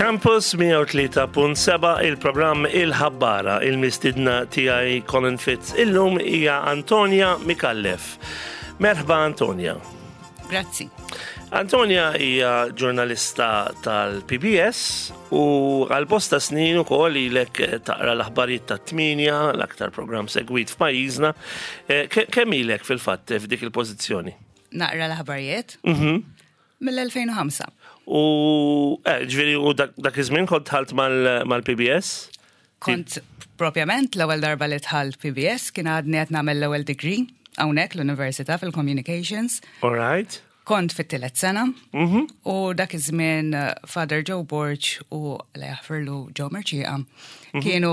Campus 103.7 il-programm Il-ħabbara il-mistidna tiegħi Colin Fitz. Illum hija Antonia Mikallef. Merħba Antonia. Grazzi. Antonia hija ġurnalista tal-PBS u għal-bosta snin ukoll ilek taqra l-aħbarijiet tat-8 l-aktar programm segwit f'pajjiżna. Kemm ilek fil-fatt f'dik il-pożizzjoni? Naqra l-aħbarijiet? Mill-2005. U ġviri, u dak iż-żmien kont tħalt mal-PBS? Kont propjament l-ewwel darba li tħalt PBS kien għadni qed nagħmel l-ewwel degree hawnhekk l-Università fil-Communications. All right. Kont fit-tielet sena u dak iż-żmien Father Joe Borch u li jaħfirlu Joe Merċieqa kienu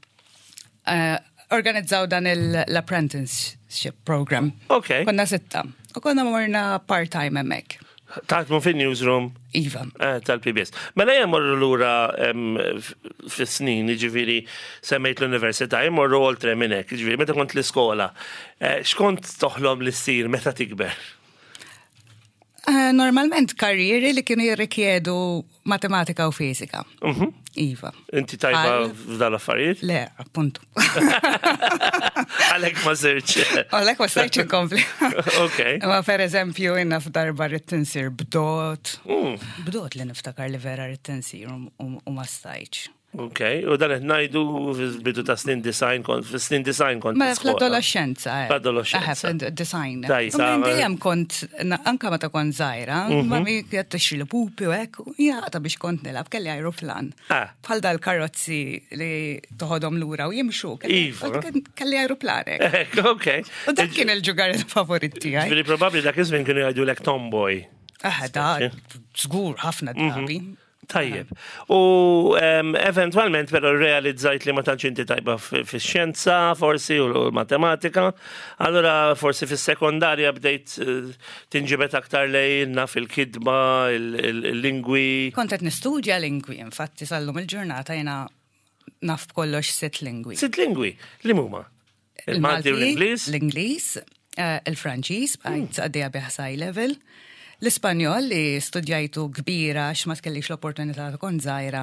organizzaw dan l-apprenticeship program. Okay. Konna 6 u konna morna part-time hemmhekk. Taħtmu fin-newsroom? Iva. Tal-PBS. Mela jemmorru l-ura fis-snin, ġiviri, semmejt l-università, jemmorru oltre minnek, ġiviri, meta kont l-iskola. Xkont toħlom l-issir meta tikber? Normalment karrieri li kienu jirrikjedu matematika u fizika. Iva. Inti tajba f'dal affarijiet? Le, appuntu. Għalek ma sirċ. Għalek ma stajċ inkompli. Ok. Ma per eżempju, inna f'darba rrit-tinsir bdot. Bdot li niftakar li vera rrit-tinsir u ma stajċ. Ok, u dan qed ngħidu fil-bidu ta' snin design kont Ma fl-adolescenza. Fl-adolescenza. Design. Dejjem kont, anka meta kont żgħira, ma mi qed tixri li pupi u hekk, jaqta biex kont nilab kelli ajruplan. Bħal dal-karozzi li toħodhom lura u jimxu. Kelli ajruplan hekk. Ok. U dak kien il-ġugar favorit tiegħi. Ġifieri probabbli dak iż-żmien kienu jgħidulek tomboy. Da, żgur ħafna drabi. Tajjeb. U eventualment però realizzajt li ma tantx inti tajba fix-xjenza forsi u l-matematika, allura forsi fis-sekondarja bdejt tinġibet aktar lejna fil-kidba, il-lingwi. Kont qed nistudja lingwi, infatti sallum il-ġurnata jiena naf kollox 6 lingwi. 6 lingwi? Li huma? Il-Malti u l-Ingliż? L-Ingliż, il-Franċiż, bqajt għaddejja bi high level. L-Ispanjol li studjajtu kbira x'ma tkellix l-opportunità ta' kont żgħira.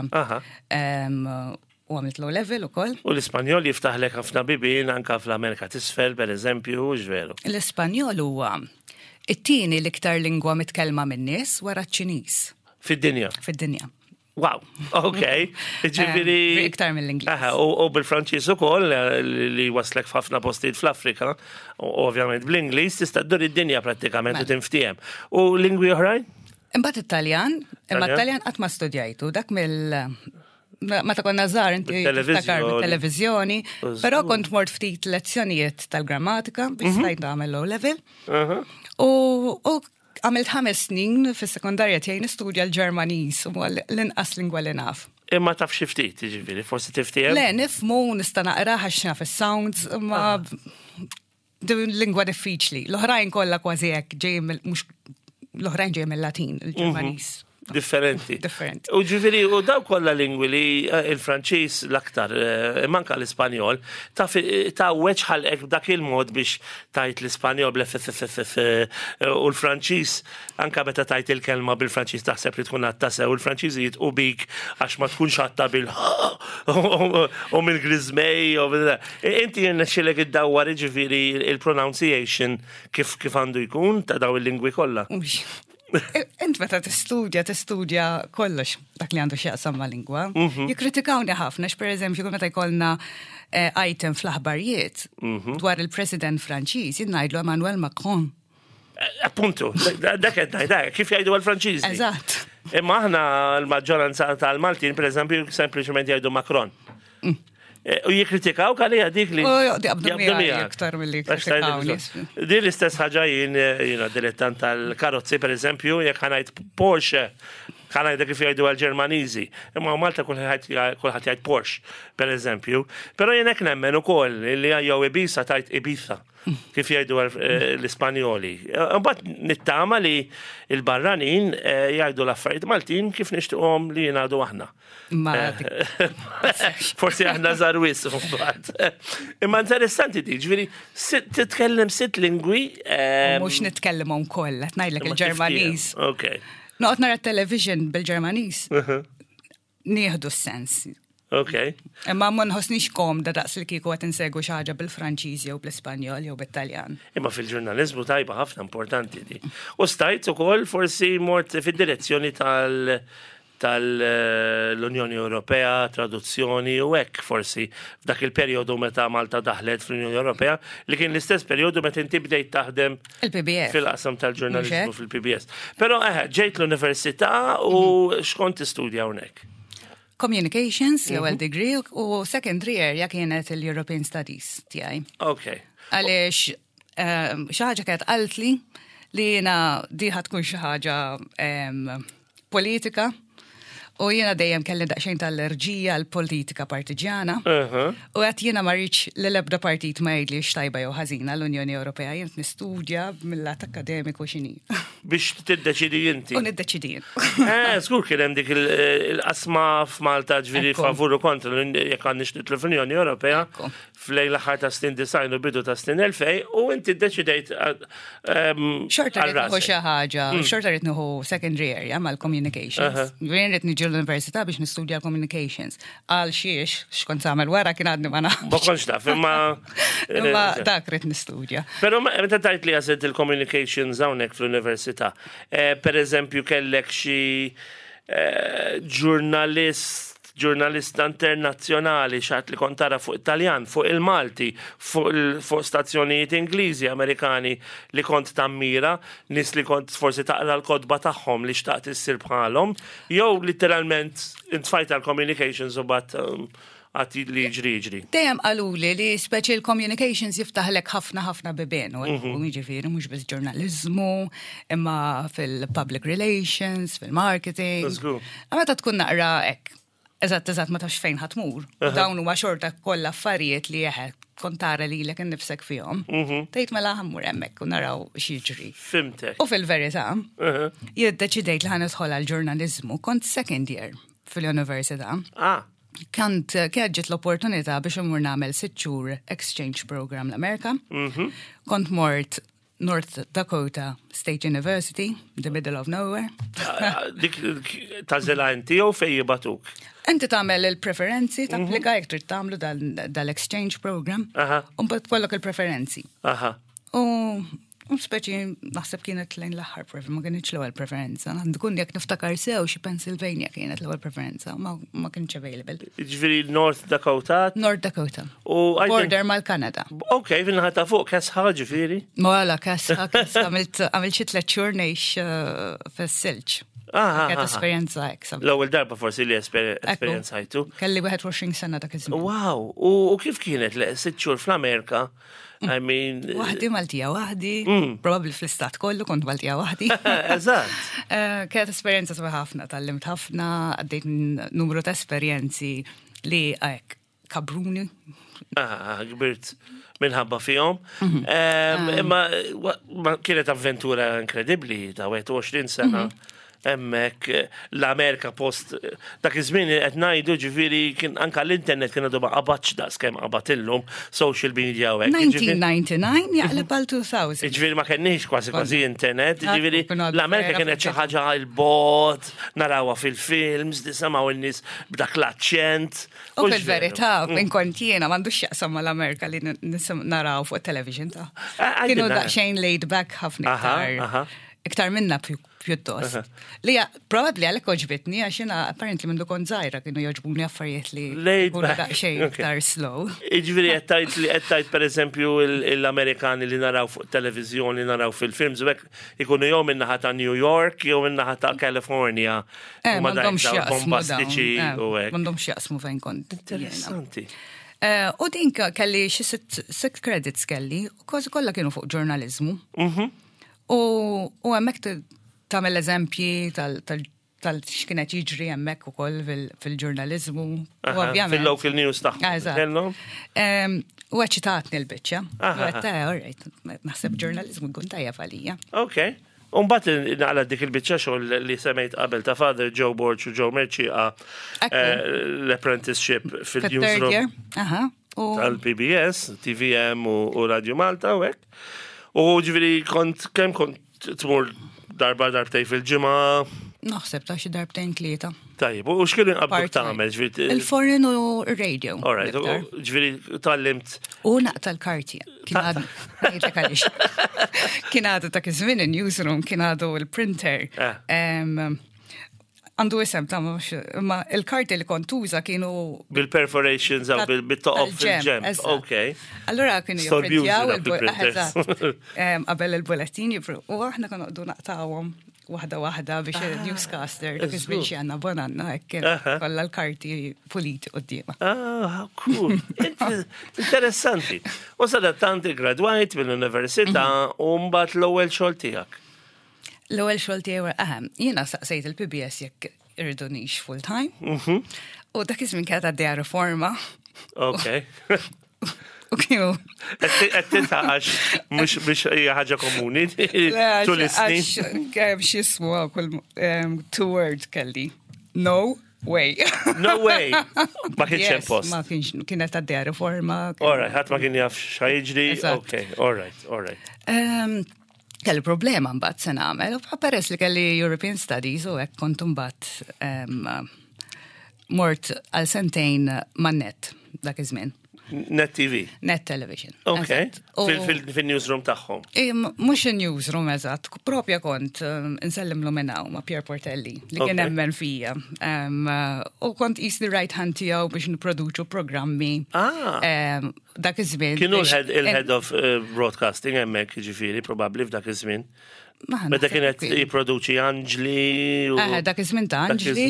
U għamilt low level ukoll. U l-Ispanjol jiftaħlek ħafna bibien anke fl-Amerika t'isfel pereżempju, x'veru. L-Ispanjol huwa it-tieni l-iktar lingwa mitkellma min-nies wara ċ-Ċiniż. Fid-dinja? Fid-dinja. Wow, ok. Ġifiri. Iktar mill-Ingliż. U bil-Franċiż ukoll li waslek f'ħafna postijiet fl-Afrika, ovvjament bl-Ingliż tista' ddur id-dinja prattikament u tinftiem. U lingwi oħrajn? Imbagħad Italjan, imma Italjan qatt ma studjajtu, dak meta konna żgħar inti tiftakar bit-televiżjoni, però kont mort ftit lezzjonijiet tal-grammatika biex stajt nagħmel low level. U għamilt 5 snin fis-sekondarja tiegħi nistudja l-Ġermaniż u l-inqas lingwa li naf. Imma taf xi ftit, jiġifieri, forsi tiftihem? Le, nifhmu nista' naqra għax naf is-sounds, imma lingwa diffiċli. L-oħrajn kollha kważi hekk l-oħrajn ġej mill-Latin, il-Ġermaniż. Differenti. U ġifiri, u daw kolla lingwi li il-Franċiż l-aktar, manka l-Ispanjol, ta' weċħal dak il-mod biex tajt l-Ispanjol u l-Franċiż, anka beta tajt il-kelma bil-Franċiż taħseb li tkun għattase, u l-Franċiż jitqu bik għax ma tkunx għatta u mill-grizmej, inti jirnexxilek id-dawwar ġifiri il-pronunciation kif għandu jkun ta' daw il-lingwi kolla. Int meta tistudja kollox dak li għandu x'jaqsam ma' lingwa. Jikkritikawni ħafna pereżempju meta jkollna item fl-aħbarijiet dwar il-President Franċiż jingħidlu Emmanuel Macron. Appuntu, dak qed ngħid kif jgħidu għall-Franċiżi. Eżatt. Imma aħna l-maġġoranza tal-Maltin pereżempju sempliċement jgħidu Macron. U jikritikaw kalli dik li. Jabdu aktar mill-li kritikawni. Di l-istess ħaġa jina dilettant tal-karozzi, per eżempju, jek ħanajt Porsche, ħanajt kif jgħidu għal-Ġermaniżi. Imma Malta kulħadd jgħid Porsche, per eżempju. Però jenek nemmen ukoll li jew Ibiza tajt Ibiza. Kif jgħidu l-Ispanjoli. Mbagħad nittama li l-barranin jgħidu l-affarijiet Maltin kif nixtieqhom li jingħadu aħna. Forsi aħna żar wis mbagħad. Imma interessanti di, ġifieri titkellem 6 lingwi. Mhux nitkellmhom kollha, ngħidlek il-Ġermaniż. Okay. Noqgħod nara t-television bil-Ġermaniż. nieħdu s-sens. Okay. Imma ma nħossniex komda daqs li kieku qed insegwu xi ħaġa bil-Franċiż jew bl-Ispanjol jew bit-Taljan. Imma fil-ġurnaliżmu tajba ħafna importanti di. U stajt ukoll forsi mort fid-direzzjoni tal-Unjoni Ewropea, traduzzjoni u hekk forsi f'dak il-perjodu meta Malta daħlet fl-Unjoni Ewropea li kien l-istess perjodu meta inti bdejt taħdem fil-qasam tal-ġurnaliżmu fil-PBS. Però ġejt l-università u xkont tistudja hawnhekk? Communications, l-ewwel degree, u secondary area kienet il-European Studies tiegħi. Okay. Għaliex xi ħaġa kienet qaltli li jiena diħa tkun xi ħaġa politika. U jiena dejjem kelli daqsxejn tal-allerġija l-politika partiġjana. U għat jiena marriċ l-ebda partit ma jgħidli x'tajba jew ħażina l-Unjoni Ewropea jent nistudja mill-lat akademiku x'inhi. Biex tiddeċidi inti. U niddeċidi. Żgur kien hemm dik il-qasma f'Malta ġifieri favur u kontra jekk għandniex nitlu fl-Unjoni Ewropea fl-lejn l-aħħar ta' snin design u bidu ta' snin 2000 u inti ddeċidejt xorta rrid nieħu xi ħaġa, xorta rrid nieħu secondary area mal-communications. Jien rid niġi l-università biex nistudja communications. Għal xkont tagħmel wara kien għadni ma nafx. Ma kontx naf, imma dak rid nistudja. Però meta tajt li għażilt il-communications hawnhekk fl-università, pereżempju kellek xi ġurnalista internazzjonali xaħt li kontara fuq Italjan, fuq il-Malti, fuq stazzjonijiet Ingliżi, Amerikani li kont tammira, nis li kont forsi taqra l-kodba tagħhom li xtaqt issir bħalhom, jew literalment intfajt għal-communications u bat għati li ġri. Dejjem qaluli li special communications jiftaħlek ħafna bibien, u jiġifieri mhux biss ġurnaliżmu, imma fil-public relations, fil-marketing. Meta tkun naqra hekk. Eżatt ma tafx fejn ħatmur. Dawn huma xorta kollha affarijiet li kontara lilek innifsek fihom. Tgħid mela ħammur hemmhekk u naraw x'jiġri. Fimtek. U fil-verità, jiddeċidejt li ħanidħol għall-ġurnaliżmu kont second year fil-università. Kienet ġiet l-opportunità biex imur nagħmel 6 xhur exchange program l-Amerika. Kont mort North Dakota State University, the middle of nowhere. Dik tażela inti jew fejn jibatuk? Inti tagħmel il-preferenzi, tapplika jekk trid tagħmlu dal-exchange program, u mbagħad tkollok il-preferenzi. U speċi naħseb kienet lejn l-aħħar preferenza, ma kienx l-ewwel preferenza. Għandu kun jekk niftakar sew xi Pennsylvania kienet l-ewwel preferenza, ma kienx available. Jiġifieri North Dakota? North Dakota. Border mal-Kanada. Okay, fil-naħa ta' fuq kesħa ġifieri? Mela kesħa għamilt xi 3 xhur ngħix fis-silġ. Kienet esperjenza hekk. L-ewwel darba forsi li esperjenzajtu. Kelli 21 sena dak iż-żmien. Wow, u kif kienet 6 xhur fl-Amerika? I mean... Waħdi Maltija waħdi, probably fl-istat kollu kont Maltija waħdi. Eżatt. Kienet esperjenza sabiħ ħafna, tallimt ħafna, għaddejt numru ta' esperjenzi li għek kabruni. Gbirt minħabba fihom. Imma kienet avventura inkredibbli ta' 21 sena. Emmek l-Amerika post dak iż-żmien qed ngħidu ġifieri kien anke l-internet kien għadu ma qabatx daqs kemm qabatilhom social media u hekk. 1999 jaqleb għal 2000. Ġifieri ma kenniex kważi internet, ġifieri l-Amerika kienet xi ħaġa l-bot, narawha fil-films, nisimgħu n-nies b'dak l-aċċent. U fil-verità, minn kont jiena m'għandux x'jaqsam mal-Amerika li naraw fuq television ta'. Kienu daqsxejn laid back ħafna iktar minna pjuttost. Li probably għalek oġbitni, għaxina apparently minn dukon zaħira kienu joġbuni affarijiet li kuna daqxejn iktar slow. Iġviri għettajt per eżempju l-Amerikani li naraw fuq televizjoni, naraw fil-films, u ikunu jow minnaħa ta' New York, jow minnaħa ta' California. Mandom xjaqsmu fejn kont. Interessanti. U din kelli xi 6 credits kelli, u kważi kollha kienu fuq ġurnalizmu. U għemmek tamel eżempji tal-xkienet jiġri għemmek u koll fil-ġurnalizmu. Fil-local news taħħom. U għacċitatni l-bicċa. U għetta, alright, naħseb ġurnalizmu għun tajja falija. Ok. Unbat naqla dik il-bicċa xoll li semmejt qabel ta' Father Joe Borch u Joe Merci l-apprenticeship fil-newsroom tal-PBS, TVM u Radio Malta u għek. U ġviri kont tmur darbtej fil-ġimgħa. Naħseb ta' xi darbtejn tlieta. Tajjeb, u x'kienu qablu tagħmel ġifieri? Il-foreign u radio. All right, ġifieri tallimt. U naqta l-karti. Kien għadu ta' kizmin il-newsroom, kien għadu il-printer. Għandu isem ta' ma il-karti li kontuża kienu. Bil-perforations għaw bil-toqof fil-ġem. Ok. Allora kienu jipprintjaw qabel il-bulletin u aħna konu għadu naqtawhom waħda biex il-newscaster kizmin xi għandna bonanna hekk kollha l-karti puliti qudiema. Cool. Interessanti. U sadattanti gradwajt mill-università u mbagħad l-ewwel xogħol tiegħek. L-ewwel xogħol tiegħi jiena saqsejt il-PBS jekk irridunix full time. U dak iż-żmien kienet għaddejja riforma. Okay. U kienu. Qed tintaqax mhux hija ħaġa komuni tul is-snin. Xi ismu kull two word kelli. No way. No way. Ma kienx hemm post. Ma kienx kienet għaddejja riforma. All right, ħadd ma kien jaf x'ħajġri. Okay, all right. Kelli problema mbagħad se nagħmel, u peress li kelli European Studies u hekk kont mbagħad mort għal sentejn man-net dak iż-żmien. Net TV? Net Television. Ok. Fil-newsroom tagħhom. Mhux il-newsroom eżatt, propja kont insellimlu minnaw ma' Pier Portelli li kien hemmen fija. U kont qis the right hand tiegħu biex nipproduċu programmi. Dak iż-żmien. Kienu il-head of broadcasting hemmhekk jiġifieri probabbli f'dak iż-żmien. Meta kienet jipproduċi Anġli. Dak iż-żmien ta'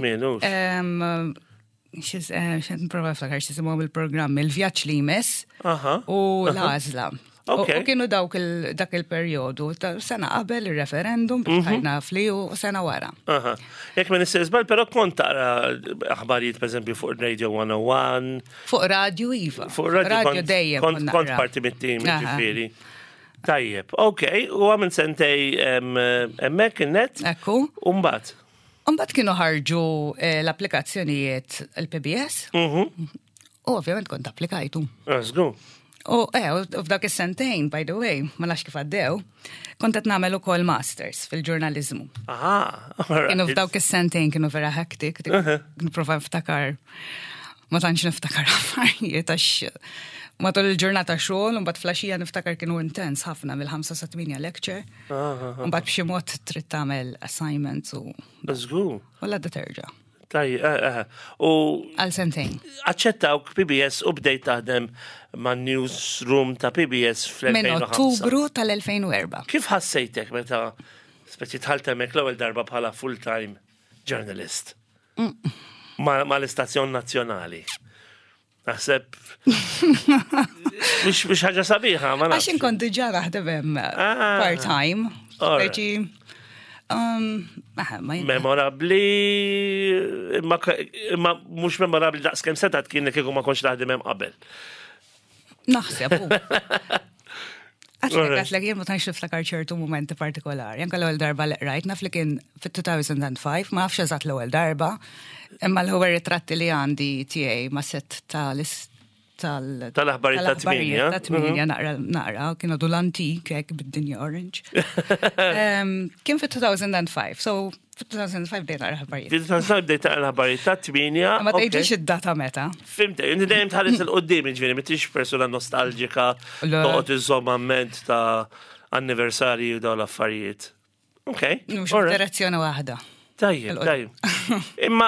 Anġli. Xed nprova ftakar xisimhom il-programm il-vjaġġ li jmiss u l-għażla. U kienu dak il-perjodu ta' sena qabel ir-referendum biex ħajna fli u sena wara. Jekk ma nisseżbal, però kont tara aħbarijiet pereżempju fuq Radio 101. Fuq radio iva. Fuq radio dejjem. Kont parti mit-tim ġifieri. Tajjeb, okej, u għamil sentej hemmhekk in-net. Ekku. U mbagħad. Umbat kienu ħarġu l-applikazzjonijiet l-PBS. U ovvjament kont applikajtu. Għazgu. U f'dak is-sentejn, by the way, ma nafx kif għaddew, kont qed nagħmel ukoll masters fil-ġurnaliżmu. Kienu f'dawk is-sentejn kienu vera hektik, nipprova niftakar, ma tantx niftakar affarijiet għax matul il-ġurnata xogħol, mbagħad flaxija niftakar kienu intens ħafna mill-5 sa 8 lecture. Mbagħad b'xi mod trid tagħmel assignments u. Żgur. Walla terġa'. U għal sentejn. Aċċettawk PBS u bdejt taħdem man newsroom ta' PBS fl-2005. Minn Ottubru tal-2004. Kif ħassejtek meta speċi tħaltemek l-ewwel darba bħala full-time journalist? Ma l-istazzjon nazzjonali. Naħseb biex ħaġa sabiħa, ma nafx. Għax inkont diġà naħdem hemm part-time. Memorabli, ma mhux memorabli daqskemm setat kien kieku ma kontx taħdem hemm qabel. Naħseb hu. Għatlek jien ma tantx niftakar ċertu momenti partikolari. Anke l-ewwel darba li rajt naf li kien fit-2005, ma nafx eżatt l-ewwel darba, imma l-ewwel ritratti li għandi tiegħi ma set tal-aħbarijiet ta' 8. Ta' 8 naqra, kienu du l-antik hekk bid-dinja orange. Kien fit-2005, so fit-2005 bdejt naqra aħbarijiet. Fit-2005 bdejt naqra aħbarijiet ta' 8. Ma tgħidix id-data meta. Fimtek, inti dejjem tħares il-qudiem ġifieri, m'intix persuna nostalġika toqgħod iżomm amment ta' anniversarji u dawn l-affarijiet. Okej. Mhux direzzjoni waħda. Tajjeb. Imma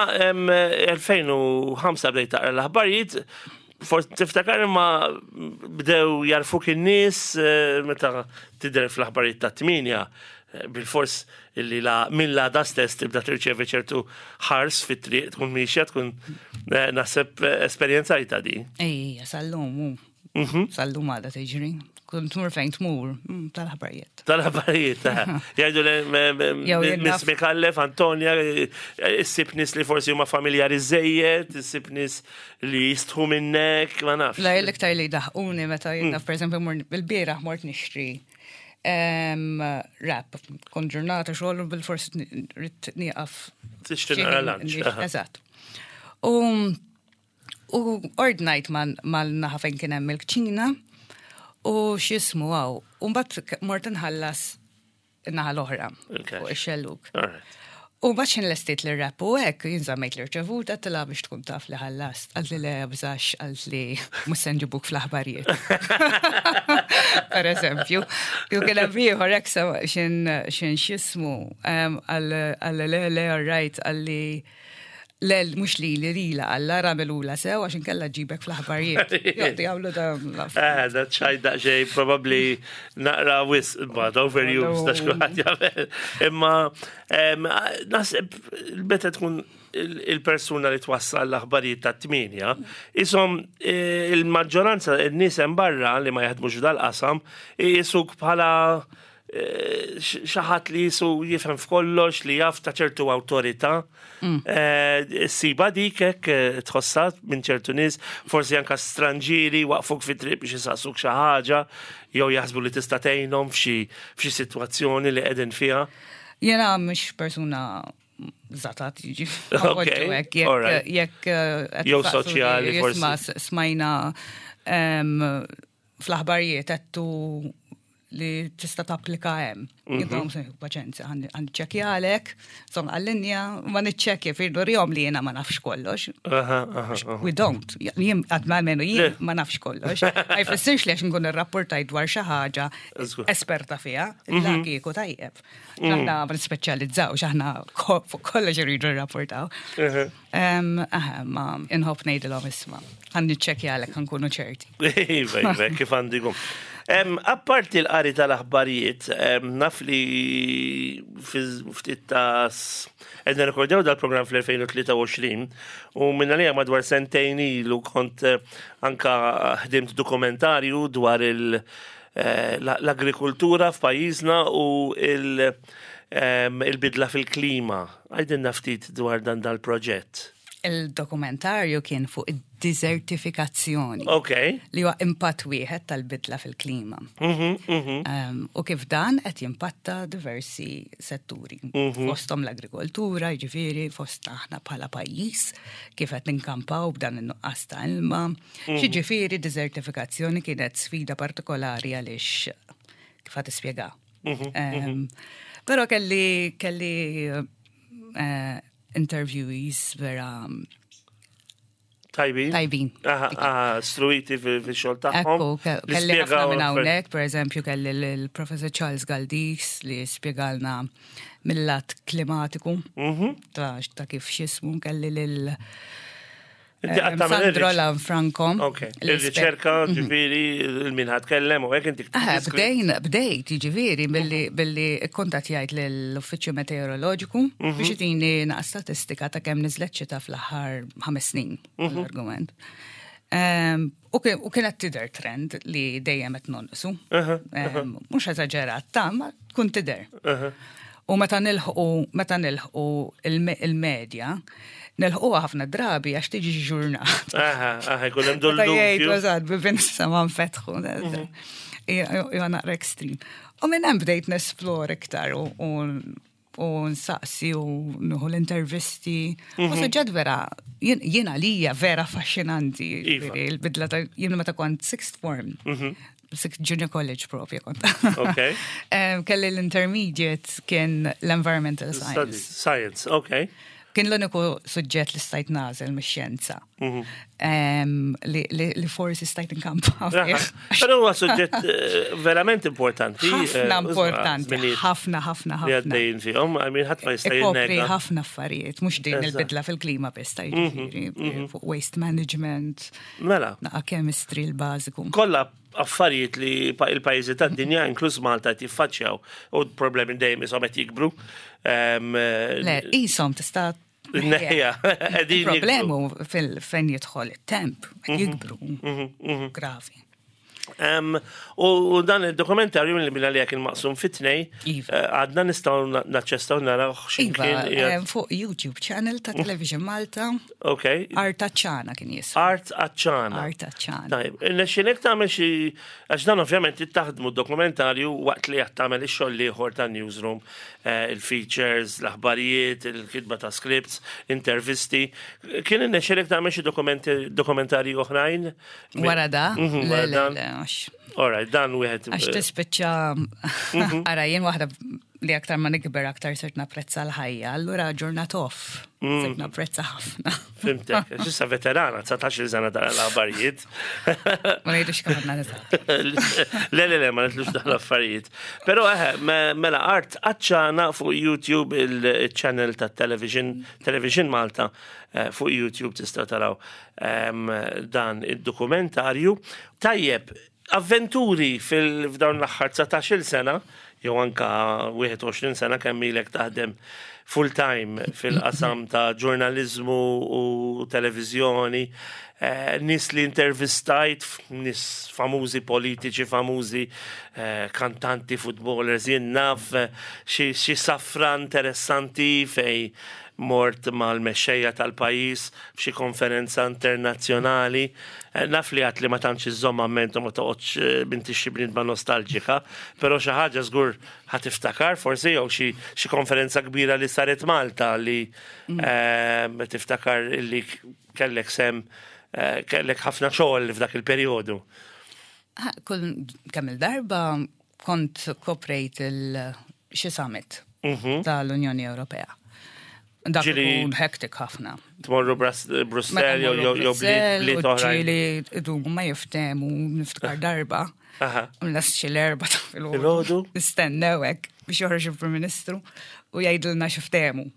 2005 bdejt taqra l-aħbarijiet. Forse tiftakar imma bdew jarfuk in-nies meta tidher fl-aħbarijiet ta' 8 bil-fors illi minn la stess tibda tirċevi ċertu ħars fit-triq tkun miexja tkun naħseb esperjenzajta di. Ejja, sal-lum għadha tiġri. Kunt tmur fejn tmur, tal-ħabarijiet. Tal-ħabarijiet, jgħidu Miss Mikallef, Antonja, issib nis li forsi huma familjari żejjed, issib nis li jistħu minnek, ma nafx. La, l-iktar li daħquni meta jgħidna, per eżempju, bil-bieraħ mort nixtri rap, kon ġurnata xogħol bil-forsi rrid nieqaf. Tixtri nara lunch. Eżatt. U ordnajt mal-naħa fejn kien hemm il-kċina, u xismu għaw, un bat mort nħallas naħa l-oħra, u xelluk. U baċin l-estit li rap u hekk jinżammejt l-irċevuta tila biex tkun taf li ħallast. Għalt li bżax, għalt li mussen ġibuk fl-aħbarijiet. Per eżempju, ju kena biħor eksa xin xismu għall le rajt għalli l mux li rila għalla ramelula sew għaxin kella ġibek fl-aħbarijiet. Jgħoddi għawlu da. Da ċaj daċġej probably naqra wis, but overused daċ kuħat jgħamil. Imma nasib beta tkun il-persuna li twassal l-aħbarijiet ta' 8, isom il-maġġoranza il-nies hemm barra li ma jaħdmux dal-qasam jisuk bħala xaħat li jisu jifhem f'kollox li jaf ta' ċertu awtorità. Siba dikek tħossat minn ċertu nies, forsi anka stranġiri waqfuk fit-triq biex jisaqsuk xi ħaġa, jew jaħsbu li tista' tgħinhom f'xi sitwazzjoni li qegħdin fiha. Jena mhux persuna zatat jiġi. Jekk jew soċjali forsi. Smajna fl-aħbarijiet għettu li tista tapplika hemm. Jidhom se paċenzja għandi ċekkjalek, insomma għall-linja ma niċċekkja firdu li jiena ma nafx kollox. We don't. Jien għadma menu jien ma nafx kollox. Ma jfissirx li għax nkun irrapportajt dwar xi ħaġa esperta fiha, il-kieku tajjeb. Aħna ma nispeċjalizzaw aħna fuq kollox irridu nirrapportaw. Ma inħobb ngħidilhom isma' ħan niċċekkjalek ħankunu ċerti. Iva, kif għandikom. Apparti l-qari tal-aħbarijiet, naf li ftit għedna rekordaw dal-program fl-2023 u minna li madwar sentejn ilu kont anka ħdimt dokumentarju dwar l-agrikultura f'pajjiżna u il-bidla fil-klima. Għajdin ftit dwar dan dal-proġett. Il-dokumentarju kien fuq id-desertifikazzjoni. Li huwa impatt wieħed tal-bidla fil-klima. U kif dan qed jimpatta diversi setturi. Fosthom l-agrikoltura, jiġifieri fost aħna bħala pajjiż kif qed ninkampaw b'dan in-nuqqas ta' ilma. Jiġifieri desertifikazzjoni kienet sfida partikolari għaliex kif qed ispjega. Però kelli interviewees vera tajbin. Struiti fi-xol taħħom. Kelli ħafna minn hawnhekk, per eżempju, kelli l-Professor Charles Galdis li spjegalna mill-lat klimatiku ta' kif xismu, kelli lil Sandro Lanfranco. Il-riċerka ġifiri il-minħat kellem u għek intik. Bdejt ġifiri billi kontatjajt l-Uffiċċju Meteoroloġiku biex jtini naqs statistika ta' kemm nizlet xita fl-aħħar 5 snin l-argument. U kienet tidher trend li dejjem qed nonqsu. Mhux eżaġerat ta' ma tkun tidher. U meta nilħqu il-medja nilħu ħafna drabi għax tiġi ġurnat. Kullem dollu. Tajjajt, b'insa ma nfetħu. Naqra ekstrem. U minn hemm bdejt nesplor iktar u nsaqsi u nuħu l-intervisti. U saġġad vera, jiena lija vera affaxxinanti. Il-bidla ta' jiena meta kont sixth form. Junior college propja kont. Kelli l-intermediate kien l-environmental science. Science, Kien l-uniku suġġett li stajt nażel mix-xjenza. Li forsi stajt inkampaw. Però huwa suġġett verament importanti. Ħafna importanti. Ħafna. Li għaddejn fihom, ħadd ma jista' jinnega. Ħafna affarijiet, mhux din il-bidla fil-klima biss jiġifieri fuq waste management. Mela. Naqa' chemistry l-bażiku. Kollha affarijiet li il-pajjiżi tad-dinja inkluż Malta qed jiffaċċjaw u problemi dejjem ishom qed jikbru. Le, ishom tista' il-problemu fejn jidħol it-temp jikbru gravi. U dan il-dokumentarju li minna li għak il-maqsum fit-tnej, għadna nistaw naċċestaw naraw xinkin. Fuq YouTube channel ta' Television Malta. Art Aċċana kien jismu. Art Aċċana. Nexinek tamel xie, għax dan ovvjament jittaħdmu dokumentarju waqt li jattamel ix-xogħol liħor ta' newsroom, il-features, l-aħbarijiet, il-kitba ta' scripts, intervisti. Kien nexinek tamel xie dokumentarju oħrajn? Wara da? All right, dan wieħed. Għax tispiċċa għarajjen waħda li aktar ma nikber aktar sirt napprezza l-ħajja, allura ġurnat off. Sirt napprezza ħafna. Fimtek, ġissa veterana, 19 sena dara l-aħbarijiet. Ma ngħidux kemm għandna nisa. Le, ma nitlux dara l-affarijiet. Però mela art aċċana fuq YouTube il-channel ta' Television Malta fuq YouTube tista' taraw dan id-dokumentarju. Tajjeb, avventuri f'dawn l-aħħar 19 sena, jew anka 21 sena kemm ilek taħdem full-time fil-qasam ta' ġurnalizmu u televiżjoni, nis li intervistajt, nis famużi politiċi, famużi kantanti, footballers, jien naf xi safra interessanti fej mort mal-mexxejja tal-pajis f'xi konferenza internazzjonali. Naf li għat li ma tantx iżomm ammentu ma toqgħodx binti xi bniedma nostalġika, però xi ħaġa żgur ħatiftakar forsi jew xi konferenza kbira li saret Malta li tiftakar li kellek kellek ħafna xogħol f'dak il-perjodu. Kull kemm il-darba kont koprejt xi summit tal-Unjoni Ewropea. Dak ikun hektik ħafna. Tmorru Brussell jew bliet oħrajn. Ġieli idumu ma jiftemu niftakar darba. Unlas xi l-erba' ta' filgħodu. Nistennew hekk biex joħroġ il-Prim-Ministru u jgħidulna xiftemu.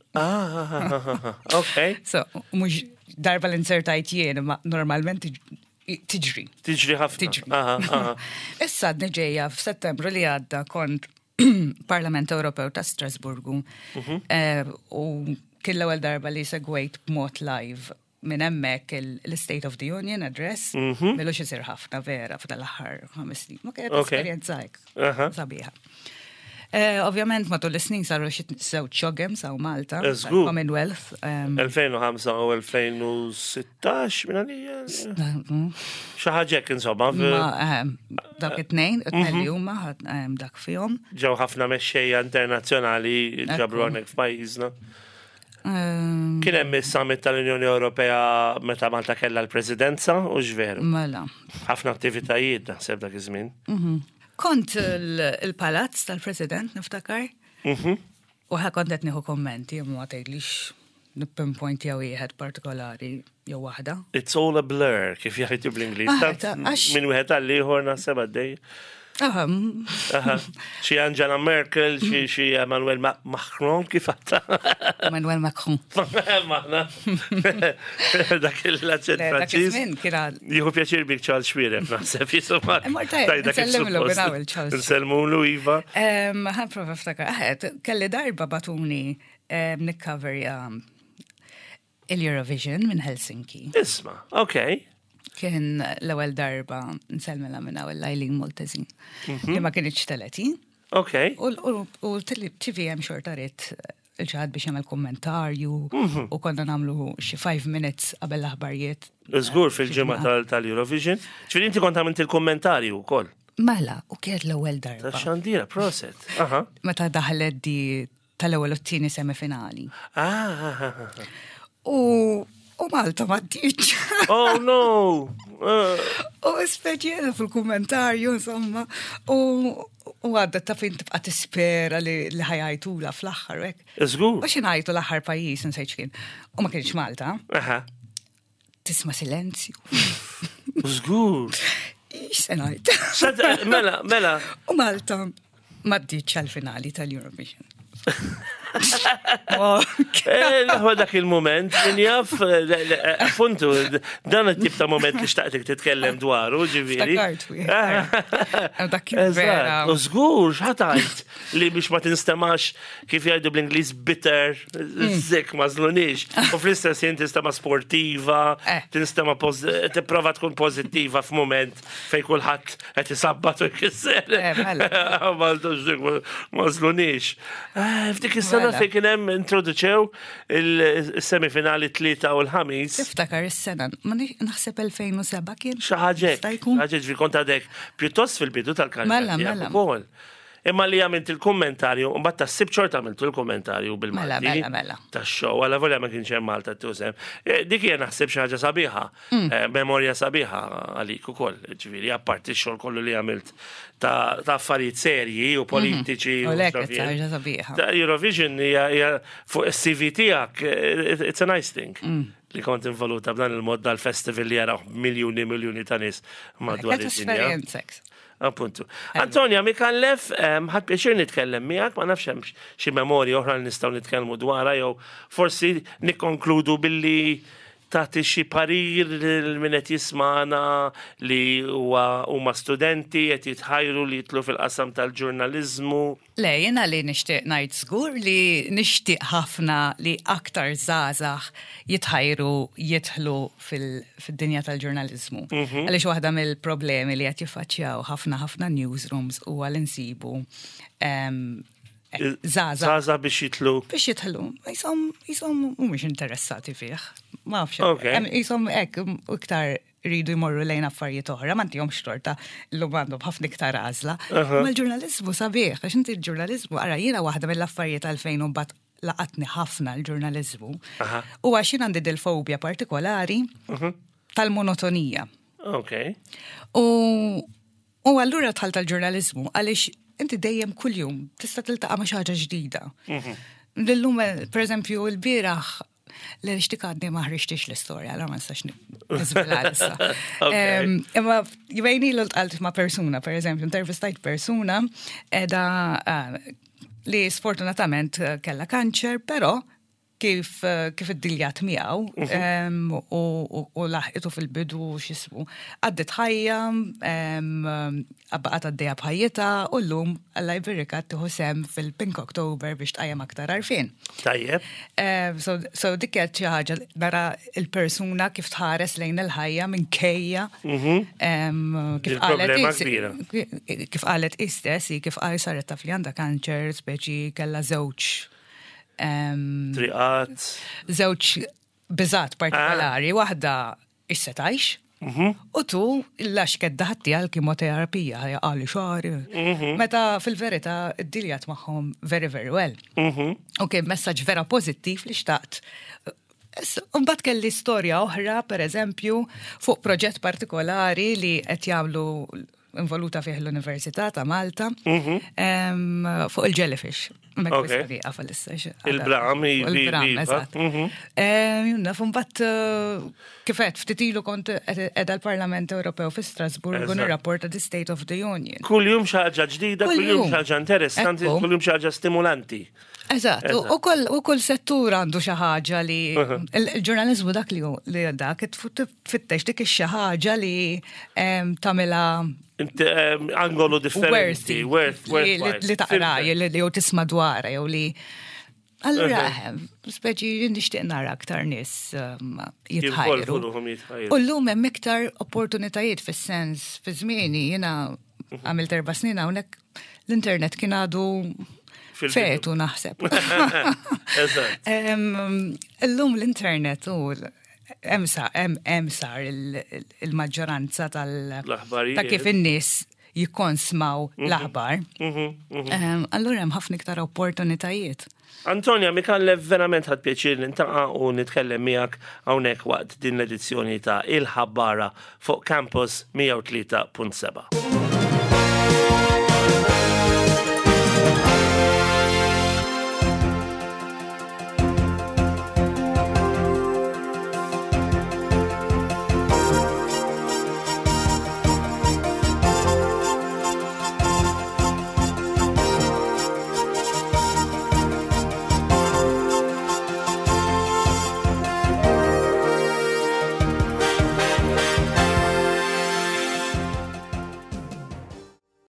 Okay. So, mhux darba l-insertajt jien, ma normalment tiġri. Tiġri ħafna. Issa ġejja f'Settembru li għadda kont Parlament Ewropew ta' Strasburgu u kien l-ewwel darba li segwejt b'mod live minn hemmhekk il-State of the Union address, milux isir ħafna vera f'dal-aħħar 5 snin. Ma kienet esperjenza hekk sabiħa. Ovvjament matul is-snin saru xi żewġ xogem saw Malta, Commonwealth. 2005 u 2016 minn għalija. Xi ħaġek insomma. Dak it-tnejn, it-tnejn li huma dak fihom. Ġew ħafna mexxejja internazzjonali ġabru hawnhekk f'pajjiżna. Kien hemm is-summit tal-Unjoni Ewropea meta Malta kellha l-Presidenza u x'veru. Mela. Ħafna attivitajiet naħseb dak iż-żmien. Kont il-palazz tal-President niftakar. U kont qed nieħu kommenti ma tgħidlix nipinpoint jew wieħed partikolari jew waħda. It's all a blur kif jgħidu bl-Ingliż. Min wieħed għal ieħor naħseb għaddej. Xi Angela Merkel, xi Emmanuel Macron kif għatta. Emmanuel Macron. Maħna. Dak il-laċċett Franċiż. Jieħu pjaċir bik Charles Xwierek naħseb jisuma. Nselmulu Iva. Ħanprova ftakar. Kelli darba batuni nikcoverja il-Eurovision minn Helsinki. Isma, okay. Kien l-ewwel darba nselmela minn hawn Lajlin Multezin. Li ma kienx teleti. Okay. U TV hemm xorta rid il-ċad biex jagħmel kommentarju u konna nagħmlu xi 5 minutes qabel l-aħbarijiet. Żgur fil-ġimgħa tal-Eurovision. Ġifieri inti kont għamilt il-kommentarju wkoll. Mela, u kienet l-ewwel darba. Tax-xandira, proset. Meta daħlet di tal-ewwel u t-tieni semifinali. U Malta ma ddiċ. Oh no! U speċjela fil-kommentarju, insomma, u għadda ta' fin tibqa tispera li ħajajtu la fl-axħar, hekk. Żgur. U xinajtu l-axħar pajjiż nsejċ kien. U ma kienx Malta. Tisma' silenzju. Żgur. Ix se ngħid. Mela. U Malta ma ddiċ għall-finali tal-Eurovision. Naħwa dak il-moment, min jaf, appuntu, dan il-tip ta' moment li xtaqtek titkellem dwaru, ġiviri. Dak il-vera. U zgur, xħatajt li biex ma tinstemax kif jgħidu bl-Inglis bitter, zik mażlunix. U fl-istess jien tinstema sportiva, tinstema tipprova tkun pozittiva f'moment fej kulħadd qed isabbat u jkisser. Malta zik mażlunix. F'dik is-sena fejn kien hemm introduċew il-semifinali 3 u l-5. Tiftakar is-sena, ma naħseb 2007 kien. Xi ħaġa ġifieri kont għadek pjuttost fil-bidu tal-karriera. Mela. Imma li għamilt il-kommentarju, un batta s-sibċort għamilt il-kommentarju bil-Malti. Mela. Ta' show, għalla volja ma kienx hemm Malta t-tużem. Dik jena naħseb xi ħaġa sabiħa, memorja sabiħa għalik ukoll, ġifieri, apparti x-xogħol kollu li għamilt ta' affarijiet serji u politiċi. U leket ħaġa sabiħa. Ta' Eurovision hija fuq is-CV tiegħek, it's a nice thing. Li kont involuta b'dan il-mod dal-festival li jaraw miljoni ta' nies madwar id-dinja. Appuntu. Antonja, Mikallef, ħad pjaċir nitkellem miegħek, ma nafx hemm xi memorji oħra li nistgħu nitkellmu dwarha jew forsi nikkonkludu billi tagħti xi parir lil min qed jisma'na li huma studenti qed jitħajru li jitlu fil-qasam tal-ġurnaliżmu. Le, jiena li nixtieq ngħid żgur li nixtieq ħafna li aktar żgħażagħ jidħlu fid-dinja tal-ġurnaliżmu. Għaliex waħda mill-problemi li qed jiffaċċjaw ħafna newsrooms huwa li nsibu Zaza biex jitlu. Jisom mhumiex interessati fih. Ma nafx. Jisom hekk iktar rridu jmorru lejn affarijiet oħra, ma ntihomx torta l-lum għandhom ħafna iktar għażla. Ma l-ġurnaliżmu sabiħ, għax inti l-ġurnaliżmu ara jiena waħda mill-affarijiet għalfejn u mbagħad laqatni ħafna l-ġurnaliżmu. U għax jien għandi dil-fobja partikolari tal-monotonija. U allura tħall tal-ġurnaliżmu għaliex inti dejjem kuljum tista' tiltaqa' ma' xi ħaġa ġdida. Lillum, pereżempju, l-bieraħ li xtikadni ma ħriġtix l-istorja, allora ma nistax nisbila issa. Imma jibejni l-tqalt ma' persuna, pereżempju, intervistajt persuna edha li sfortunatament kella kanċer, però kif id-diljat miegħu u laħqitu fil-bidu x'ismu. Għaddet ħajja, baqgħet għaddejja bħajjitha u llum Alla jbirrikat tieħu sem fil-Pink October biex tqajjem aktar għarfien. Tajjeb. So dik qed xi ħaġa nara l-persuna kif tħares lejn il-ħajja minkejja kif qalet istess, kif saret taf li għandha kanċer, speċi kellha żewġ triqat. Żewġ biżat partikolari, waħda is-setajx, u tu l-laxked daħatti għal-kimoterapija, għalli xari. Meta fil-verita id-diljat maħħom very, very well. U kien messaġġ vera pozittiv li xtaqt. Mbagħad kelli storja oħra, per eżempju, fuq proġett partikolari li qed jagħmlu involuta fih l-Università ta' Malta fuq il-jellyfish. Il-bram, eżatt. Junna, fumbat kifet, ftitilu kont edha l-Parlament Ewropew fi Strasburgu nirrapporta the State of the Union. Kull-jum xaġa ġdida, kull-jum xaġa interessanti, kull-jum xaġa stimulanti. Eżatt, u kull settur għandu xi ħaġa li il-ġurnaliżmu dak li dak tfittex dik xi ħaġa li tagħmilha angolo differenti, li taqra, li jew tisma' dwarha jew li. Allura, speċi nixtieq nara aktar nies jitħajru. U llum hemm iktar opportunitajiet fis-sens fi żmieni jiena għamilt 4 snin hawnhekk l-internet kien għadu fetu naħseb. Illum l-internet u emsar il-maġġoranza ta' kif in-nies jikkonsmaw l-aħbar. Allura hemm ħafna iktar opportunitajiet. Antonja, Mikallef verament ħadd pjaċir nintaqa' u nitkellem miegħek hawnhekk waqt din l-edizzjoni ta' Il-ħabbara fuq Campus 103.7.